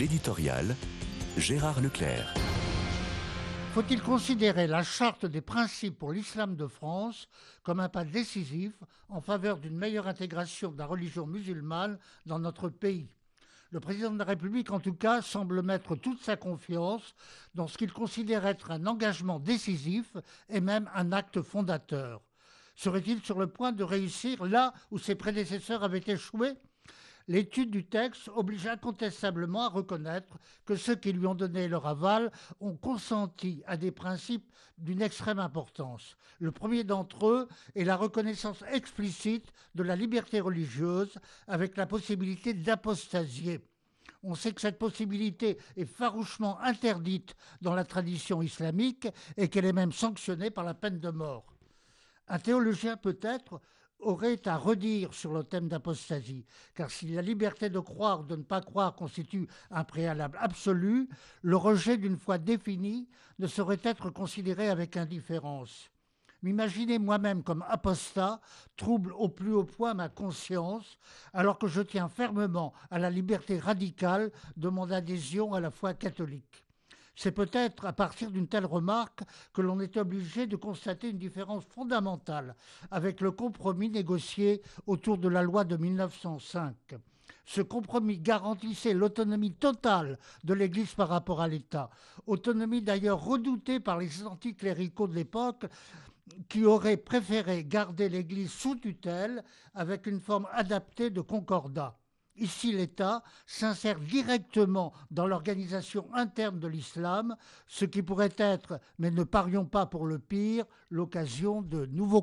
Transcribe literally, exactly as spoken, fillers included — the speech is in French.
L'éditorial, Gérard Leclerc. Faut-il considérer la charte des principes pour l'islam de France comme un pas décisif en faveur d'une meilleure intégration de la religion musulmane dans notre pays ? Le président de la République, en tout cas, semble mettre toute sa confiance dans ce qu'il considère être un engagement décisif et même un acte fondateur. Serait-il sur le point de réussir là où ses prédécesseurs avaient échoué ? L'étude du texte oblige incontestablement à reconnaître que ceux qui lui ont donné leur aval ont consenti à des principes d'une extrême importance. Le premier d'entre eux est la reconnaissance explicite de la liberté religieuse avec la possibilité d'apostasier. On sait que cette possibilité est farouchement interdite dans la tradition islamique et qu'elle est même sanctionnée par la peine de mort. Un théologien peut-être aurait à redire sur le thème d'apostasie, car si la liberté de croire ou de ne pas croire constitue un préalable absolu, le rejet d'une foi définie ne saurait être considéré avec indifférence. M'imaginer moi-même comme apostat trouble au plus haut point ma conscience, alors que je tiens fermement à la liberté radicale de mon adhésion à la foi catholique. C'est peut-être à partir d'une telle remarque que l'on est obligé de constater une différence fondamentale avec le compromis négocié autour de la loi de mille neuf cent cinq. Ce compromis garantissait l'autonomie totale de l'Église par rapport à l'État, autonomie d'ailleurs redoutée par les anticléricaux de l'époque qui auraient préféré garder l'Église sous tutelle avec une forme adaptée de concordat. Ici, l'État s'insère directement dans l'organisation interne de l'islam, ce qui pourrait être, mais ne parions pas pour le pire, l'occasion de nouveaux